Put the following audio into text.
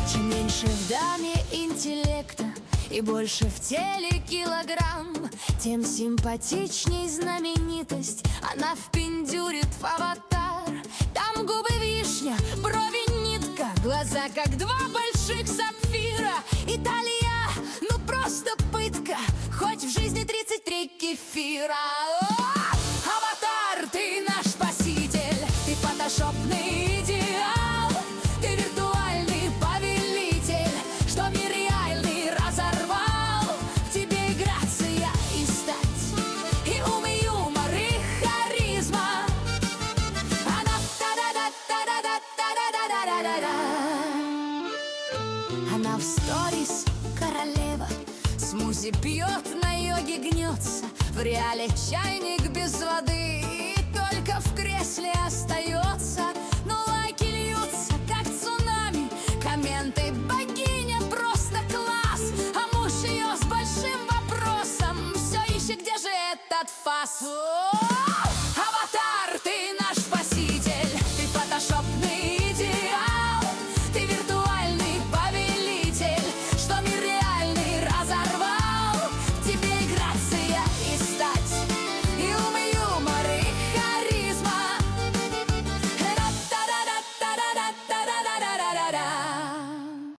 Чем меньше в даме интеллекта и больше в теле килограмм, тем симпатичней знаменитость. Она впендюрит в аватар. Там губы вишня, брови нитка, глаза как два больших сапфира. Италия, ну просто пытка, хоть в жизни 33 кефира. Аватар, ты наш спаситель, ты фотошопный идеал, ты виртуальный повелитель, что мир реальный разорвал. В тебе и грация, и стать, и ум, и юмор, и харизма. Она та-да-да-та-да-да-та-да-да-да-да-да. Она в сторис королева, смузи пьет, на йоге гнется, в реале чайник без воды, и только в кресле остается. Но лайки льются, как цунами, комменты: богиня, просто класс. А муж ее с большим вопросом все ищет, где же этот фас. Аватар,